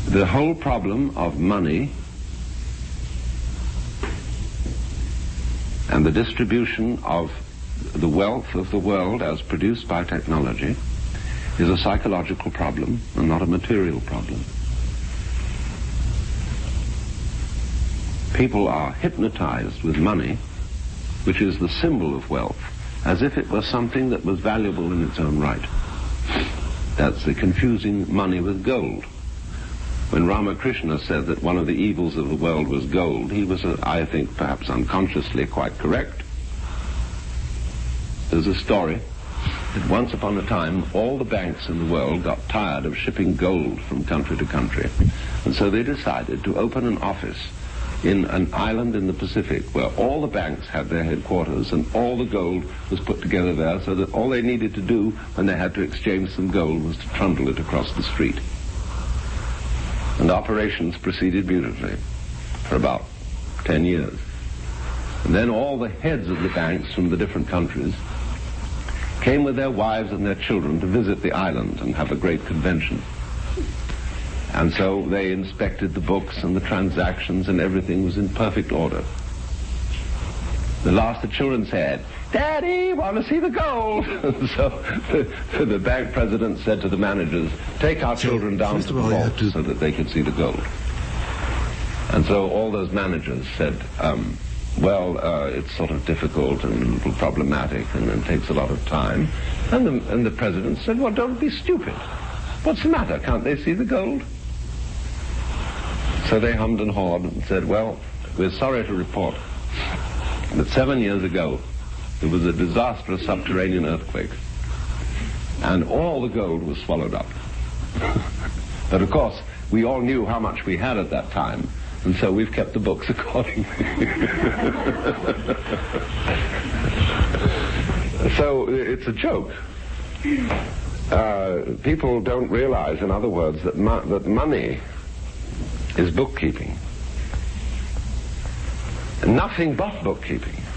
The whole problem of money and the distribution of the wealth of the world as produced by technology is a psychological problem and not a material problem. People are hypnotized with money, which is the symbol of wealth, as if it were something that was valuable in its own right. That's the confusing money with gold. When Ramakrishna said that one of the evils of the world was gold, he was, I think, perhaps unconsciously quite correct. There's a story that once upon a time all the banks in the world got tired of shipping gold from country to country, and so they decided to open an office in an island in the Pacific where all the banks had their headquarters and all the gold was put together there, so that all they needed to do when they had to exchange some gold was to trundle it across the street. And operations proceeded beautifully for about 10 years. And then all the heads of the banks from the different countries came with their wives and their children to visit the island and have a great convention. And so they inspected the books and the transactions, and everything was in perfect order. At last the children said, "Daddy, want to see the gold?" And so the bank president said to the managers, "Take our children down to the vault so that they could see the gold." And so all those managers said, it's sort of difficult and a little problematic and it takes a lot of time. And the president said, "Well, don't be stupid. What's the matter? Can't they see the gold?" So they hummed and hawed and said, "Well, we're sorry to report that 7 years ago there was a disastrous subterranean earthquake and all the gold was swallowed up." But of course, we all knew how much we had at that time, and so we've kept the books accordingly. So it's a joke. People don't realize, in other words, that money is bookkeeping. Nothing but bookkeeping.